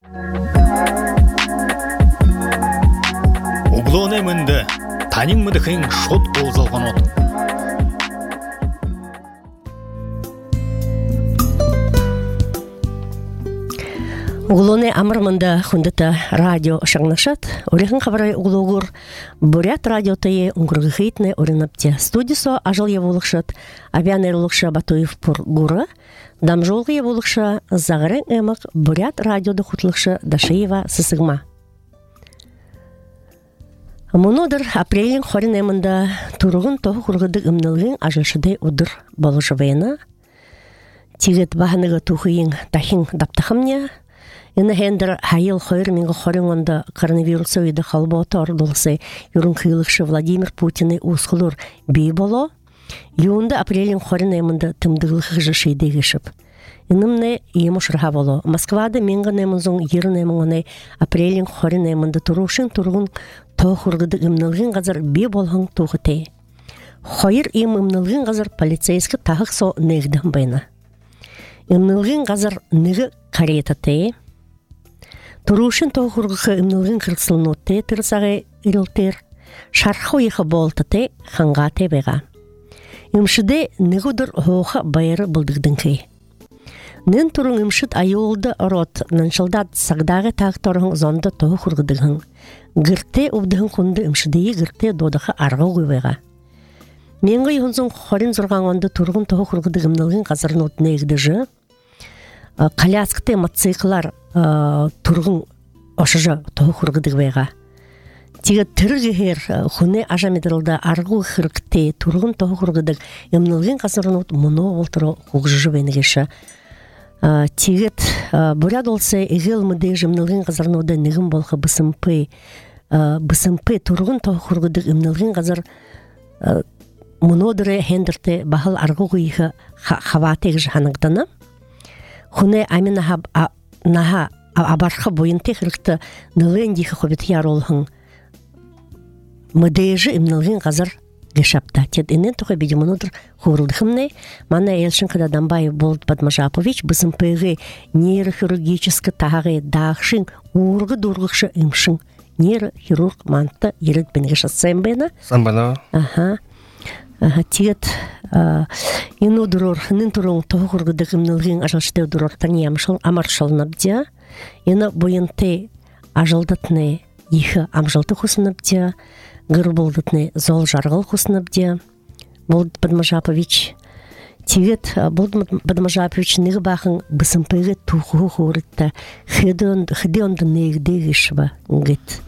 Углоне мынды, танин мыдыхын шот болзалған от. Углоне амырмында хундата радио шаңнашат. Олехан хабарай углогур бурят радио тае унгурғы хейтне орынапте. Студисо ажыл еволықшат, авианер лықша Батуев пур гуры, дамжолғы еволықша зағырын эмық бурят радиоды хутлықша Дашиева сысығма. Мұнодыр апрелін хорин эмында тұрғын тоғы құрғыды ұмнылғын ажылшыдай удыр болышывайына. Тигет бағаныға тұхыйын тахин даптахымне. Ина хендер хайыл хойр минго хорин онда коронавируса үйді қалботы ордылысы юрын қиылықшы Владимир Путины ұсқылыр бей боло. Юында апрелін хорин эмында тымдығылығы жышыйды кешіп. Инымне емушырға боло. Москвада менгі немізің ерін еміңіне апрелін хорин эмында тұрушын тұрғын тоғырғыды ұмнылғын ғазар бей болғын тоғыте. Хойр ұмнылғын ғазар полицейскі тағық со негдім байна. Ұмнылғын ғазар негі каретате. Турушин тоғырғы ұмнылғын қырқсылынуте тұрсағы үрілтер. Шарху ехі болтате хангате беға. Үмшіде негудыр хоға байыры бұлдығдың кей. Нын турын үмшіт айолды рот наншылдад сағдағы тағыторын зонды тоғырғыдығын. Гірте ұбдығын құнды үмшідеyi гірте додығы арғы ғывеға. Менгі юнзың хорин зұрған онды турғын тоғырғыды ұмнылғын қазырын отын егдіжі. Коляскты мотоциклар турғын ошыжы тоғырғыдығы вайға. Тиге түргігер хуне ажамедірілді арғы қырқте турғын тоғырғыдығы ұмнылғын қазырын от мұны олтыры қоғжы вайнығышы. Тигет буряд олсы егел мүдей жымнылғын қазырын ода негім болғы бісімпі турғын тоғырғыдығы ұмнылғын қазыр мұнодыры хендірті бағыл арғы ғыйғы хаватег жаханығданы. Хуне амин наха абарха бойынте хырыкты нылын дихы хобет яролхын мыдейжы имнылгын қазыр гешапта. Тед инен тухай бедемонудыр хурылдыхымне. Мана Элшин Кададанбаев Болт Бадмажапович бысымпыгы нейрохирургическі тағы дағшын урғы дұрғықшы имшын нейрохирург манты ерет бенгеш асэмбэна. Самбана. Ага. Тиет ину дурор нын турун тоғырғыдық имнылғын ажалшыдeu дурортан амаршалнабдя. Ина бойынте ажалдатны ехі амжалты хусынабдя. Гырболдытны зол жарғыл хусынабдя. Болт Бадмажапович. Тиет Болт Бадмажапович ныгы бақын бысымпыгы туху хурытта. Хыды онды нейгде гешіба. Гет.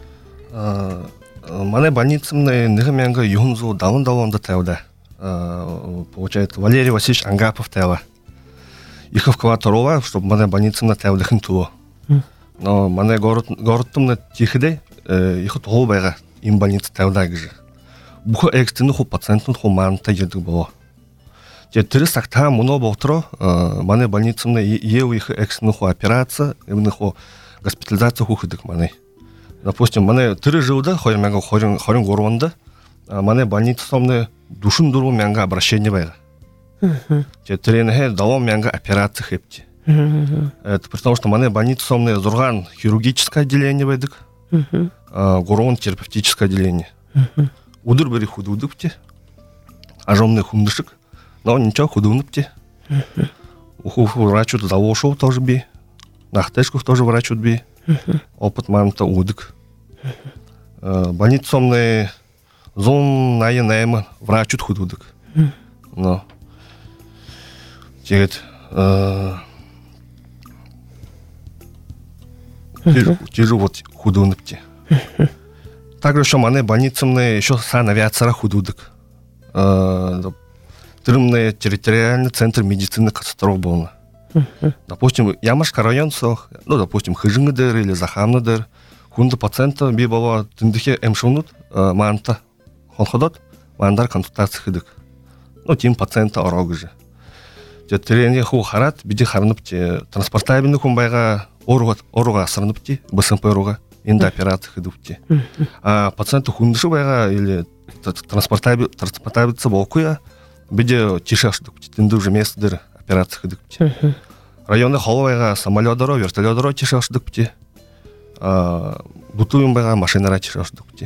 Мане больницамны нығыменгі юнзу давын-давынды тәуді. Получается, Валерий Васильевич Ангапов тәуі. Иховкова Тарова, чтобы мане больницамны тәудіхін туы. Но мане городтымны тихіде, ихы тұғыл байға им больница тәуді әгіжі. Бұқы экстені ху пациентін ху манта едік болу. Тірі сақта мұны болтыру, мане больницамны еу ихы экстені ху операция, имені ху госпитализация ху хыдық мане. Допустим, мане тірі жылда, хорин горванды, мане больница сомны душын дұру мәнгі обращение байға. Тірені давам мәнгі операция хепті. Это потому что мане больница сомны зұрған хирургическое отделение байдық, горван терапевтическое отделение. Удыр бері худудыпте, ажомный хундышық, но ничего худуныпте. Врачу завошел тоже би, нахтешков тоже врачу би. Опыт мамта удык. Больница сомны зон найы врачут худудык. Но тегет тижу вот худуныпте. Также еще мане больницамны еще санавиацияра худудык. Тырымны территориальный центр медицины катастроф болна. Допустим, Ямашка район сох, ну, допустим, Хыжыңыдыр или Захамныдыр, хунды пациента би бала тындыхе эмшунут, манта хонходот, мандар консультация хыдык. Ну, тим пациента орогы же. Терене ху харат, биди харныпте, транспортабельный хумбайга оруга асырныпте, БСМП оруга, инда операция хыдыпте. А пациенты хундышы байга или транспортабельца болкуя, биди тишашдыпте, тынды уже местыдыр операция хыдыпте. Районный холовайга самолетдоро, вертолетдоро тишашдыпте, бутуем бага машинара чирашдык те.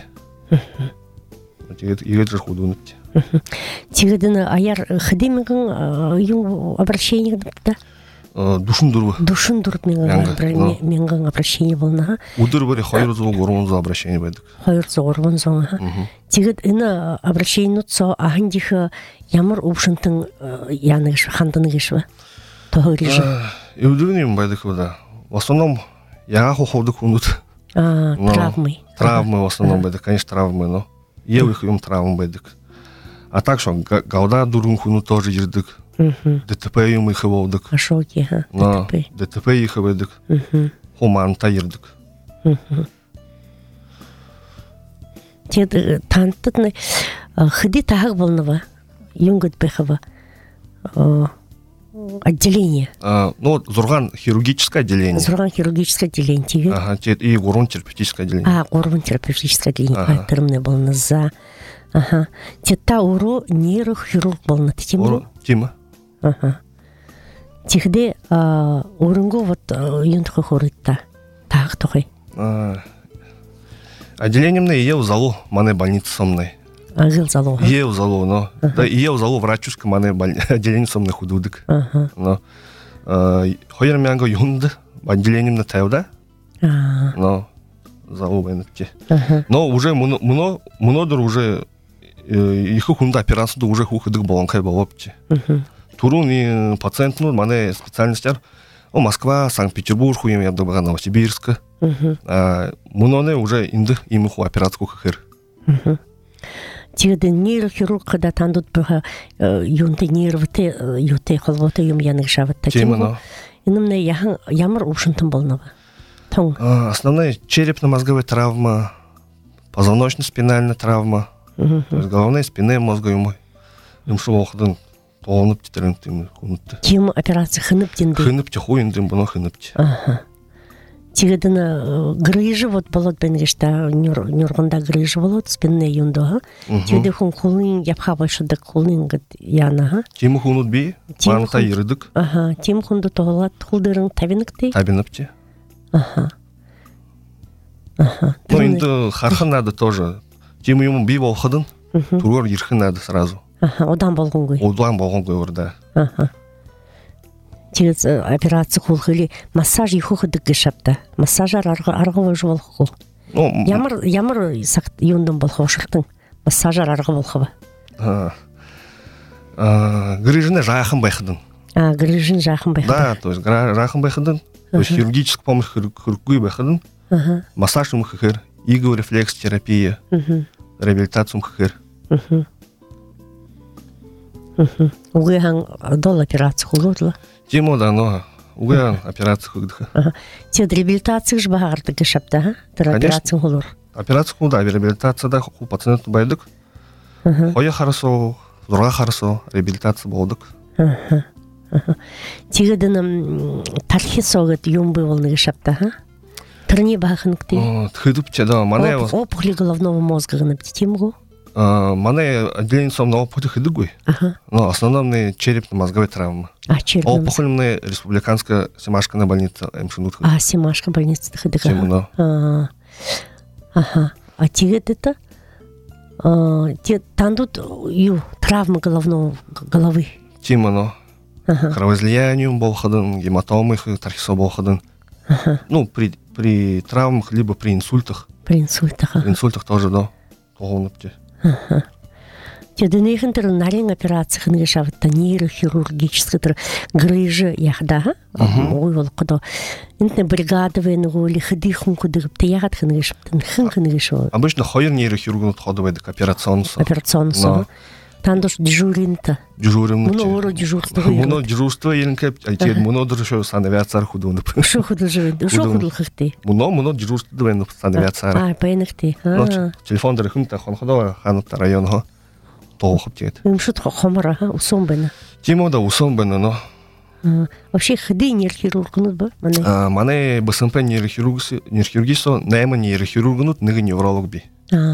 Тегет же худунуп те. Тигедин аяр хидемигин юң обращение да? Душун дурбу. Душун дурб менган обращение болна. Удыр бери хайрзу горунзу обращение байдык. Хайрзу горунзу. Тигет ина обращение со ахандих ямар упшынтын яныгыш хандыныгышбы. Тохырыжы. Удырнем байдык да. В основном я хоховдык унут. Травмы. Травмы в основном байдык, конечно, травмы, но евых юм травмы байдык. А так что гауда дурун хуну тоже jirdik. ДТП юм их болдык. Ашоки, ДТП их байдык. Хуманта jirdik. Тед тантытны хыди тагы болнова. Юнгат бехова. Отделение. Ну, Зурган хирургическое отделение. Зурган хирургическое отделение. Ага, и Горун терапевтическое отделение. Горун терапевтическое отделение. Тырмны болны за. Ага. Тетта уру нейрохирург болны. Тима. Ага. Тихде урынгу вот юнтхы хорытта. Таг тохай. Отделением на ие узалу мане больница сомной. Агыл залу. Ие узалу, но да ие узалу врачушка мане отделение сомной худудык. Но хойер мянго юнды отделением на тайуда. Но залу байнатки. Но уже мнодыр уже их хунда операцию уже хухыдык баланкай балопти. Турун и пациент ну мане специальностяр. Москва, Санкт-Петербург, хуем я добра Новосибирска. Муноне уже инды имуху операцию хахер. Тигден нейрохирург когда тандут бага юнты нервты юте холвоты юм янык шават таким. Инымне ямар ушынтын болнова. Основная черепно-мозговая травма, позвоночно-спинальная травма, головная спина мозга юм. Им шо охдын толынып титерентим кунутты. Ким операция хынып динди. Хынып те хуиндим буно хынып. Тигедина грыжы вот болот бенгешта нюргында грыжы болот спинне юндо. Тиде хун кулын япха большыдык кулын гыт яна. Тим хунут би манта йырдык. Тим хунду толат кулдырың табиныкты. Табиныкты. Ну инде хархан надо тоже. Тим юм би болхыдын. Тургор йырхын надо сразу. Одан болгон гой. Одан болгон гой орда. Тигез операция кулхыли массаж ихухыдык гышапта. Массажар аргы болху. Ямар юндын болхошыктың. Массажар аргы болхуба. Грыжыны жахын байхыдын. Грыжын жахын байхыдын. Да, то есть жахын байхыдын. То есть хирургическая помощь хирургui байхыдын. Массаж хахер, иго-рефлекс терапия. Реабилитация хахер. Угыхан дол операция хулудла. Тимо да, но угыхан операция худыха. Тед реабилитация ж багарды гышапта, операция хулур. Операция худа, реабилитация да ху пациент байдык. Хоя харасо, зурга харасо, реабилитация болдык. Тигедин тархи согыт юмбы болны гышапта, Тырни бахыныкты. Тхыдыпче да, мане опухли головного мозга гынып тимгу. Мане отделение сомного опухоли хыдыгуй. Но основная черепно-мозговая травма. Опухольная республиканская Семашкина больница Мшинут. Семашка больница хыдыга. Темно. А тигет это? Тандут травмы головы. Тимоно. Кровоизлияние болхадын, гематомы, тархисо болхадын. Ну, при травмах, либо при инсультах. При инсультах тоже, да. Толнупте. Теденейхен тер нарен операциях нешавта нейрохирургическая тер грыжа яхда. Ой, волкодо. Интне бригадовые нули хадихун кудыгып тягат хнешптен хнешо. Обычно хойер нейрохирургун отходовый к операционсу. Тандош дежуринта. Муно дежурство. Муно дежурство еленке, альтед муно дежурство санавиацар худун. Шо худул хыхты. Муно дежурство двен санавиацар. Паеныкты. Телефон дерхунта хонходо ханут районго. Толхоптет. Шут хомара, усомбена. Тимо да усомбена, но вообще хды нейрохирургнут ба? Мане БСМП нейрохирургисо, найма нейрохирургнут, ныгы невролог би.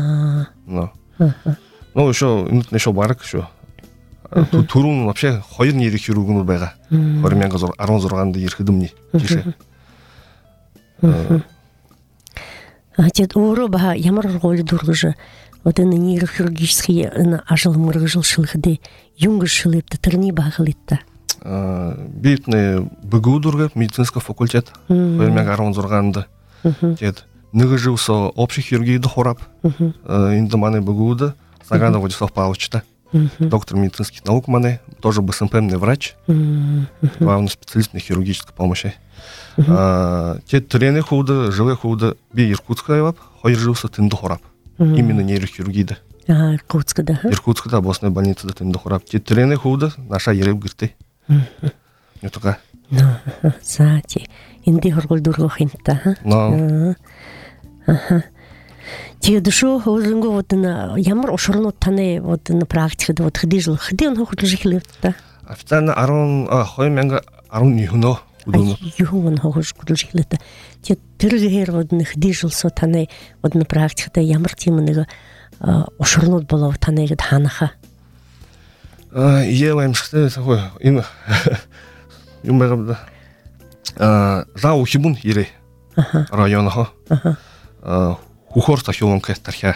Ну, еще барак еще. Турун вообще хойер нейрохирургнут байга. Хормянга арон зорганды ерхидымни. Тише. Тет уро баха ямар роль дургыжы. Вот энэ нейрохирургический ажылмыргы жылшылыды юнгы шылыпты тырни бағылытта. Битне бгудурга медицинский факультет. Бөлмег 16-ында. Тет ныгы жылсо общий хирургийді хорап. Инді маны бгуды. Сагана Владислав Павловичта. Доктор медицинских наук маны. Тоже БСМПМный врач. Главный специалист на хирургической помощи. Тет трены худы, жылы худы. Би Иркутская вап. Хойр жылсы тынды хорап. Именно нейрохирургийді. Иркутскада. Иркутскада областной больницада тынды хорап. Тет трены худы. Наша ереп гірті. Не только. Сати. Инди хоргол дурго хинта. Тие душу өзүнгө вот на ямар ошорно таны вот на практикада вот хди жыл хди он хурл жихлепта. Официально хойменга 12 удуну. Юун хогуш хурл жихлепта. Тие тиргер вот на хди жыл со таны вот на практикада ямар тимнега ошорно болов таны гад ханаха. Елаем шхте такой им юмерда. За ухибун ире. Районахо. Хухорта хилонка тархя.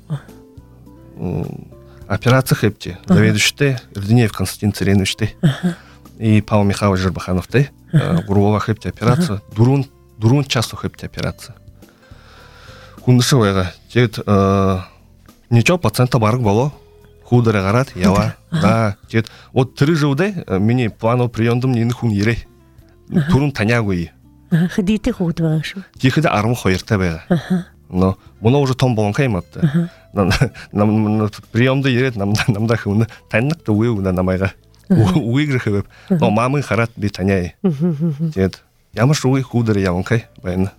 Операция хепти. Заведующий Ирдинеев Константин Царенович. И Павел Михайлович Жербаханов. Грубова хепти операция. Дурун часто хепти операция. Хундышевая. Тет ничего пациента барг было. Худары гарат, ява. Да, тет. Вот 3 жылдай мне планов приемдым не хун ире. Турун танягуи. Хидите худвашу. Тихида арму хойрта бега. Но моно уже том болон кайматты. Нам приемды ерет намда хуны таннакты уйуна намайга. Уйгры хыбып. Но мамы харат би таняй. Тет. Ямаш уй худары явонкай байна.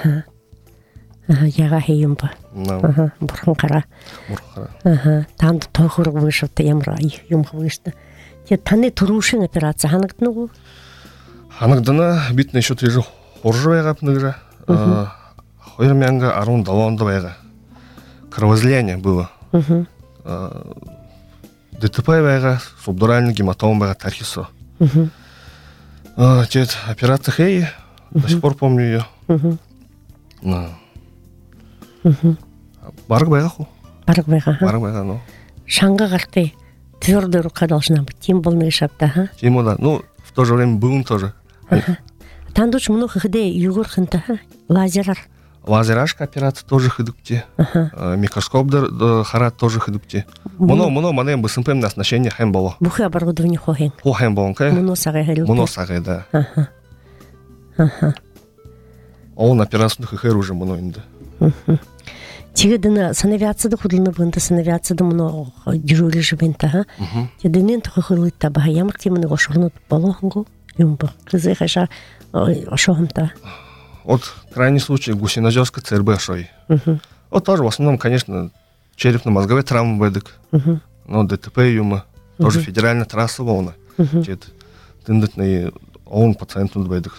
Яга хеймба. Бурхан кара. Танд тохур вышивта ямра юм хвышта. Те таны турушин операция ханагднугу. Ханагдана битне еще тежу хоржуяга пныгра. Хойрмянга 17-ында байга. Кровоизлияние было. ДТП байга, субдуральный гематом байга тархисо. Тет операция хей, до сих пор помню ее. Барг байга ху. Барг байга, ну. Шанга гарты. Твердая рука должна быть. Тим болны шапта, ха? Тиму, да. Ну, в то же время бун тоже. Тандуч много хыде югур хынта, ха? Лазерар. Лазерашка операция тоже хыдукте. Микроскоп харат тоже хыдукте. Моно манем БСМПМ на оснащение хэм было. Бухы оборудование хохен. Хохен болонка. Моно сагай хылты. Моно сагай, да. Он операцию хэр уже моно инда. Тигедина санавиацияда худылны бында санавиацияда моно жүрүлү жибента, ха? Теденен тохылытта ба ямар теманы ошорнут болохунгу. Юмба. Кызы хаша ошохмта. Вот крайний случай Гусинозерска ЦРБ шой. Вот тоже в основном, конечно, черепно-мозговые травмы бэдык. Но ДТП юма. Тоже федеральная трасса волна. Тет тындытный он пациент бэдык.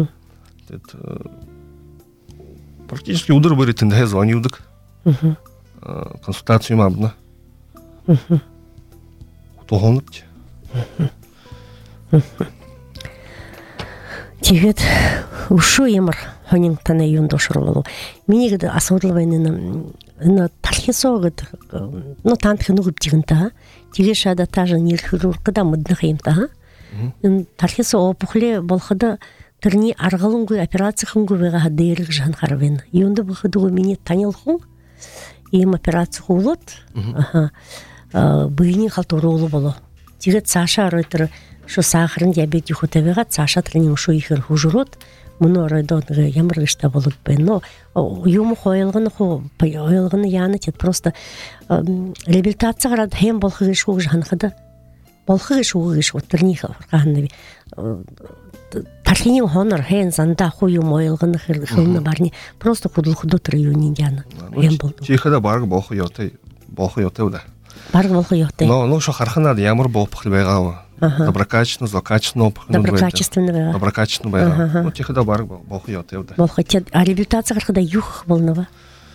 Практически удар были тынды звонюдык. Консультацию мабна. Утогоныпти. Тигет ушу ямар хонин тана юндошролу. Минигде асорлавайны на тархисогыт. Но тантхы нугып тигинта. Тигешада тажа нейрохирургда мыднахимта. Тархисо опухле болхада тырни аргалунгу операция хунгу вега дейрик жан харвен. Юнда бахыдугу мини танилху. Им операция хулот. Быйни халтурулу боло. Тигет Саша ройтер шо сахарын диабет юхотевега Саша тренинг шо ихер хужурот. Муно ройдон ямар гышта болуп бен. Но юм хойлгын хо хойлгын яны тет просто реабилитация гарад хем болхы шо жанхада. Болхы шо тренинг харганны. Тархинин хонор хен занда хою мойлгын хылны барни просто худут районин яны. Хем болду. Тихада барг болхы yote да. Барг болхы yote. Но шо харханады ямар болпхыл байга. Доброкачественно, злокачественно опхыл. Доброкачественно. Доброкачественно байга. Ну тихада барг болхы yote да. Болхы тет реабилитация хархада юх болнова.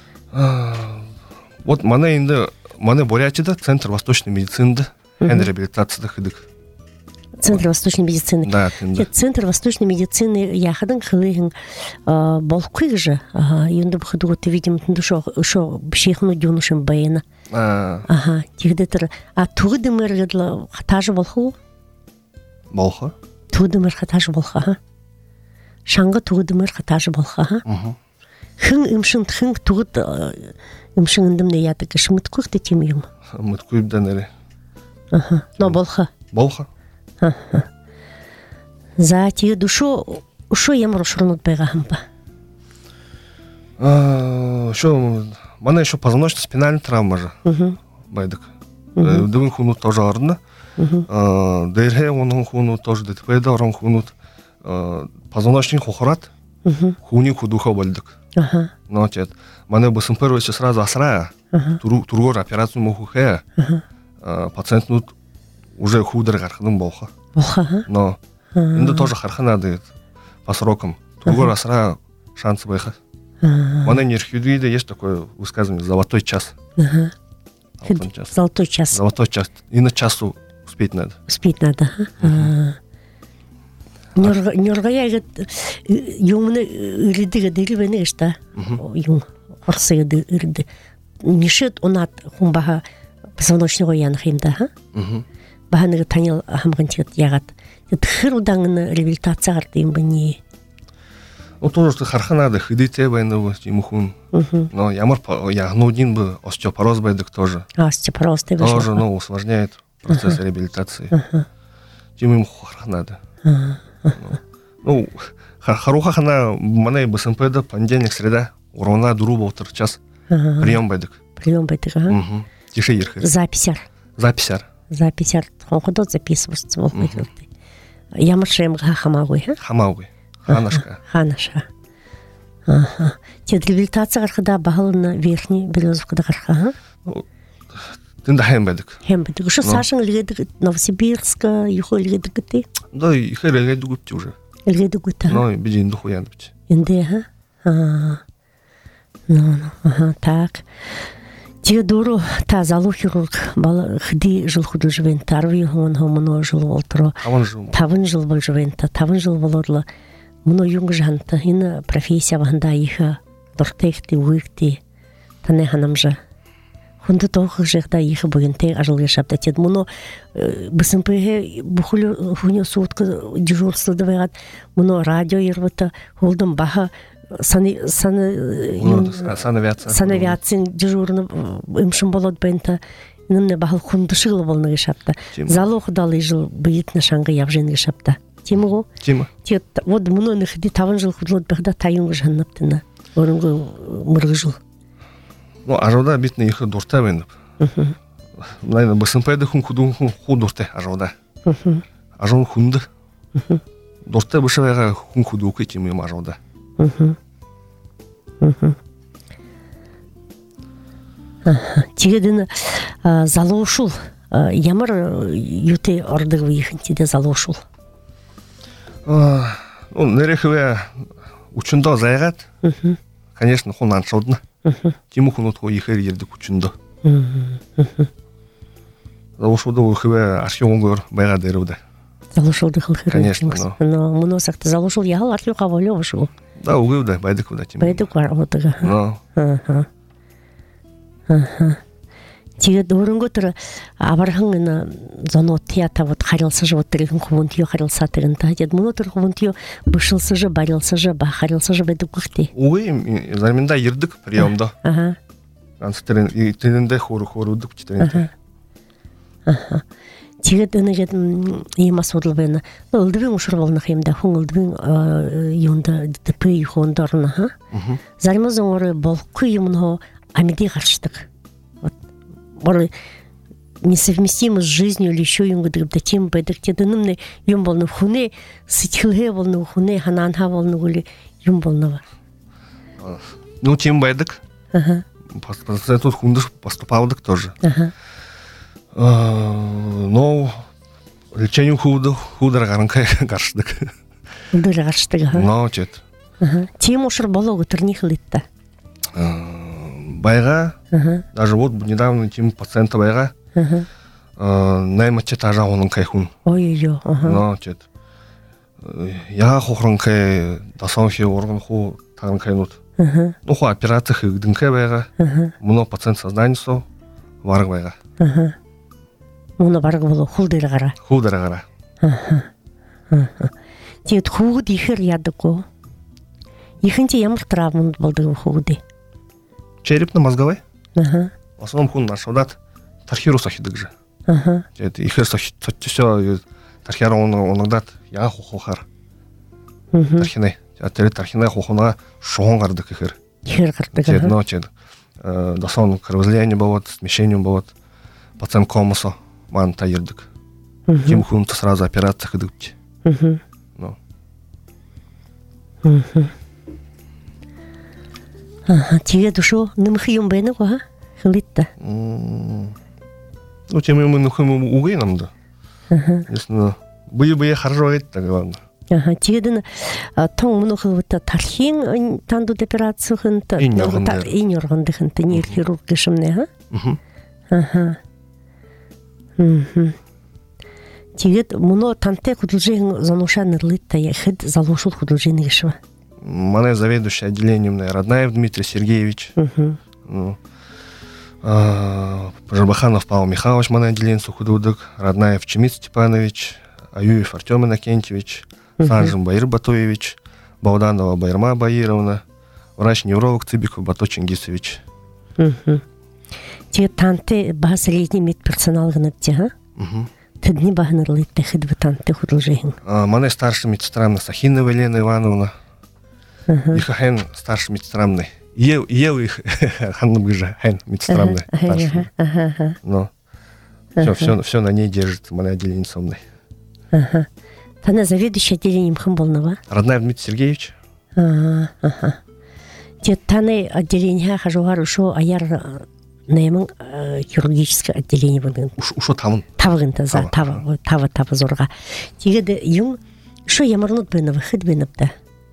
Вот мане Бурятияда центр восточной медицины хен реабилитацияда хыдык. Центр восточной медицины. Да, тенде. Центр восточной медицины яхадан хылыгын болкуй же. Юнда бхаду ты видим шо бшехну дюнушем байна. Ага, тигдетер. А тугдымыр гадла хатажы болху? Болха. Тугдымыр хатажы болха. Шанга тугдымыр хатажы болха. Хын имшин хын тугд имшин индимне яты кешмит кухты тимиум. Мыткуйб данери. Ага. Но болха. Болха. За тиге душу ушо ямыр ушурнут байгахамба. Шо мана еще позвоночно-спинальная травма же. Байдык. Дывын хунут тоже арна. Дэрхэ онун хунут тоже ДТП-да орон хунут. Позвоночник хохорат. Хуни худуха бальдык. Но тет. Мана басым первый сразу асрая. Тургор операцию мохухэ. Пациент нут уже худыр гархадым болха. Но инда тоже харханады по срокам. Тургор асрая шансы байха. Мана нерхюдвида есть такое высказывание «золотой час». Золотой час. Золотой час. И на часу успеть надо. Успеть надо. Нёргая юмны иридиге дерибене ишта. Юм орсыга ириди. Нишет онат хумбаха позвоночного янхимда. Баханыга танил хамгантигат ягат. Тхыр удаңны реабилитация гартым бани. Тоже харханады хидите байнавы тимухун. Но ямар ягнудин бы остеопороз байдык тоже. Остеопороз ты тоже, усложняет процесс реабилитации. Тимим харханады. Харуха хана мана БСМП-да понедельник, среда, урона дуру болтыр час. Прием байдык. Прием байдык, Тише ерхыр. Записяр. Записяр. Хонходот записываться мол байдык. Ямар шемга хамагуй, Хамагуй. Ханашка. Те реабилитация гархада багалына верхний Березовкада гарха. Тында хембедик. Хембедик. Что Сашин легедик Новосибирска, юхо легедик ты? Да, их легедик гупти уже. Легедик гута. Но бедин духу янбити. Инде, так. Те дуру та залу хирург бала хди жил худу живен тарви он хомоно жил волтро. Тавын жил бол живен та тавын жил болорла. Муно юнг жанта ина профессия ванда иха дортехти уикти тане ханамжа. Хунда тохы жехта иха бугенте ажылга шапта тед муно БСМП бухулю хуня сутка дежурство давайгат муно радио ирвата холдым баха санавиацин дежурны имшин болот бента инымне бахал хундышылы болныгы шапта. Залу худалы жыл быйытны шанга явженги шапта. Тиму? Тима. Вот муно нахди таван жыл худлот бахда таюнг жаннаптына. Орынгы мыргы жыл. Ажода битне их дурта веніп. Наверное, БСМП-да хун дурте ажода. Ажон хунды. Дурте бышавайға хун худуқы тимим ажода. Тигедін залошул. Ямар юте ордығы ехінтеде залошул? Нерехове учундо зайгат. Конечно, хун аншодна. Тиму хунут хо ехер ердік учундо. Залошулды ухеве археонгор байға деревді. Залошулды хылхыр. Конечно, но муно сақты залошул яғал археоға волева шу. Да, угывда, байдык вда тиму. Байдык бар отыға. Тигед орынго тұры абархаңына зоно теата вот харилса же вот тырыхын хубунтио харилса тырынта. Дед муно тұр хубунтио бышылса же, барилса же, харилса же байдык күхте. Угы, зарминда ердік приемда. Тенінде хорудық читерінде. Тигед өнегед емас одылбайна. Үлдібің ұшыр болнақ емді. Хуң үлдібің юнда ДТП юхондарына. Зармазың оры болқы емін амиде қаршыдық. Бары несовместимо с жизнью или еще юм гадырып да тем байдык тедынымны юм болны хуне сытхылге болны хуне хананха болны гули юм болны бар. Тем байдык. Тут хундыш поступалдык тоже. Но лечению худыр гарынкай қаршыдык. Худыр қаршыдык. Но чет. Тем ошыр болу тұрнихыл етті. Байға, даже вот недавно тем пациента байға, наймаче тажа оның кайхун. Ой-ой-ой. Но чет. Я хохрон кай дасан хи орган ху тагын кайнут. Ну ху операция хигдин кай байга. Муно пациент сознание со варг байга. Муно варг болу хулдыра гара. Хулдыра гара. Тет хугуд ихер ядыко. Ихинче ямар травмын болдыгы хугуды? Черепно-мозговой. В основном хун наш солдат тархиру сахидык же. Тет ихер сахидык тархира онагдат я хохохар. Тархинай. Атери тархинай хохона шоон гардык ихер. Ихер гардык. Тет но чет. Досон кровоизлияние бывает, смещение бывает. Пациент комасо ман таирдык. Ким хун-то сразу операция хидыкти. Ну. Тебе душу нымхиюм бэны го, хылитта. Ну, тем мы нухим угайнам да. Если бые хорошо это главное. Тигеден тон мунухылвыта тархин танду операция хынта. Инёргынды хынта нейрохирург гешимне, Тигет муно танте художник занушан литта я хед залушил художник гешва. Мане заведующий отделением Роднаев Дмитрий Сергеевич. Пожарбаханов Павел Михайлович, мане отделение художник, Роднаев Чемис Степанович, Аюев Артем Иннокентьевич, Санжин Баир Батоевич, Бауданова Байрма Баировна, врач-невролог Цыбиков Бато Чингисович. Те танте ба средний медперсонал гнатте, Тедни багнерлы техид танте художник. Мане старший медсестра Сахинова Елена Ивановна. Их хен старший медсестрамный. Ел их ханным же хен медсестрамный. Но все на ней держит, мане отделение сомной. Тана заведующий отделением Хамболнова. Роднаев Дмитрий Сергеевич. Те таны отделение хажугару шо аяр наймын хирургическое отделение bo'lgan. Ушо тавын. Тавынта за тава зорга. Тигеде юң шо ямарнут бена выход бенапта.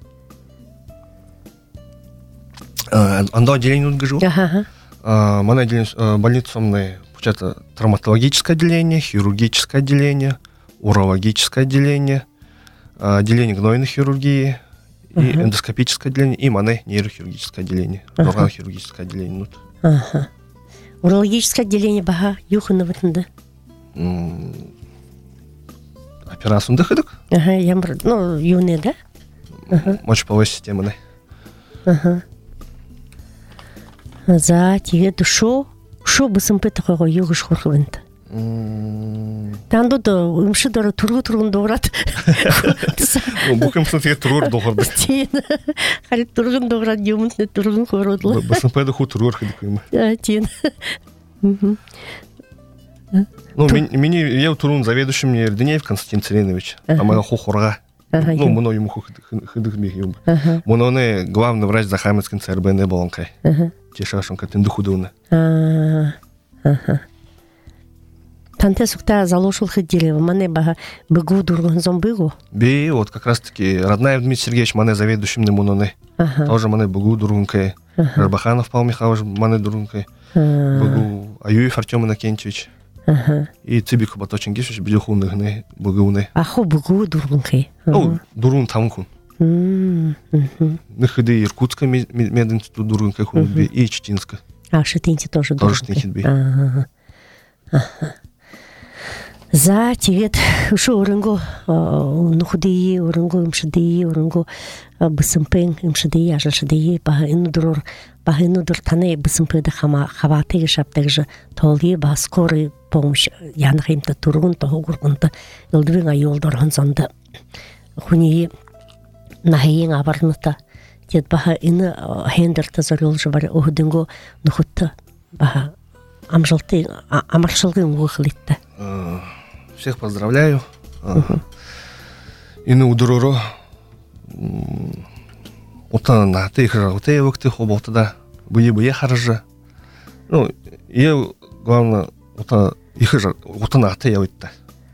Анда отделение гыжу. Мана отделение больницомное, получается, травматологическое отделение, хирургическое отделение, урологическое отделение, отделение гнойной хирургии и эндоскопическое отделение, и мане нейрохирургическое отделение, органохирургическое отделение. Урологическое отделение бага юхынавытында. Операцию дыхыдык? Ямр, ну, юне, да? Мочеполовой системы, За тиге шо бысым петахого югыш хорхвент. Танду да умшидара тургун дограт. Букем сынтыге турур дограды. Хари тургун дограт юмунтне тургун хородлы. Бысым педа ху турур хидык юм. Тин. Ну, меня я турун заведующим Ерденеев Константин Целинович. А моя хохорга. Ну, мно ему хидык мих юм. Мно не главный врач Захамецкин ЦРБН болонкай. Тешашон катынды худуна. Танте сукта залошул хидилева, мане бага бегу дурган зомбыгу. Бе, вот как раз таки Роднаев Дмитрий Сергеевич мане заведующим на муноне. Тоже мане бегу дургункай. Рабаханов Павел Михайлович мане дургункай. Бегу Аюев Артем Иннокентьевич. И Цыбиков Бато Чингисович бедюхунны бегуны. Ахо бегу дургункай. Ну, дурун тамкун. Нахиды Иркутска мединститут дургункай хунбе и Читинска. Шитинти тоже дургункай. Тоже Читинби. За тигет шо урынго нухудии урынго имшидии урынго бысымпен имшидии ажашидии ба инудур тане бысымпеда хаватыгы шаптыгы толги ба скорый помощь янхимта тургун тогургунта илдвинга йолдорган занда хуни нахиин абарната тет ба ины хендерта зорылжы бар охдинго нухутта ба амаршылгын угылитта. Всех поздравляю. И на удороро. Ота на ты их работе вакты хобота да. Бые харжа. Ну, я главное ота их же ота на ты я витта.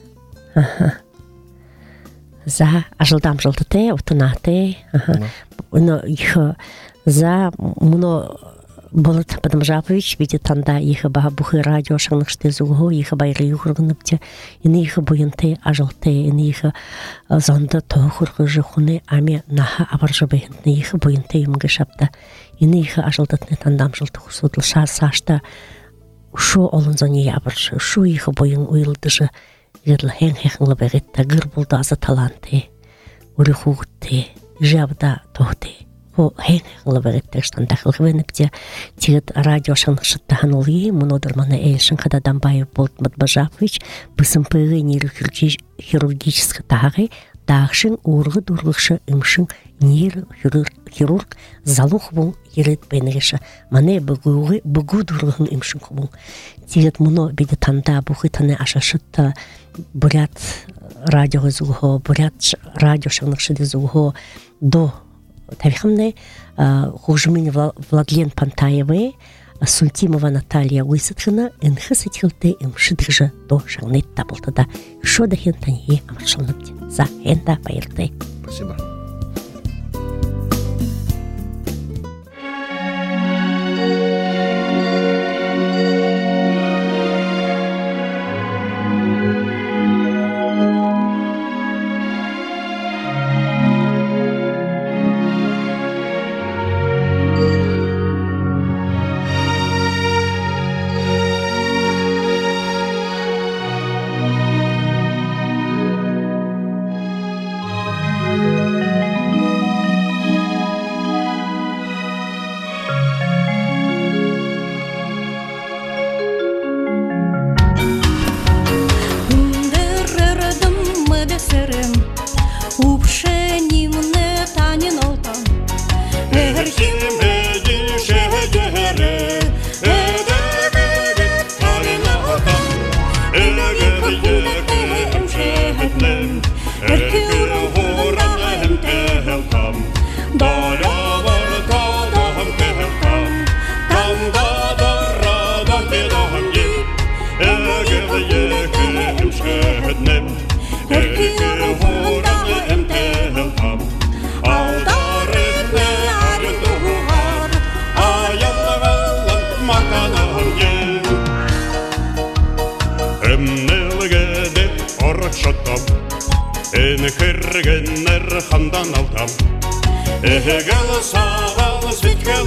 За ажылдам жылдыте ота на ты. Но их за муно Болот Падамжапович видит танда их ба бухы радио шаңнықшты зуғо, их байры юғырғыныпте, ины их бойынты ажылты, ины их зонды тоғырғы жықуны аме наха абаржы байынты, их бойынты юмғы шапта, ины их ажылдатны тандам жылты құсудыл сашта, шу олын зоне ябыршы, шу их бойын уйылдыжы, гырлы хәң-хәңлі бәғетті, гыр болды азы таланты, үрі хуғытты, жабда тоғды. О, хәң-хәңлі бәғетті ұштан дақылғы бәніпте, тегіт радио шаңнықшытты ханылғы, мұнодыр мана әйшін қададан байып болды Мадбажапович, бісім пығы нейрохирургическі тағы, дағшын орғы дұрғықшы үмшін нейрохирург залуқ бұл ерет бәнігіші. Мане бұғы дұрғығын үмшін құбыл. Тегіт мұны беді танда бұғы таны ашашытты, бурят радио зуғо, бурят радио шаңнықшыды зуғо до Тавихамне Хужмин Владлен Пантаевы, Сунтимова Наталья Уисатхина, Энхасатхилте им шидыжа до шагнет таблтада. Шо да хентанье амаршалнапте. За энда пайрте. Спасибо. Kırgınlar handan altam Ehegel sağal sütkel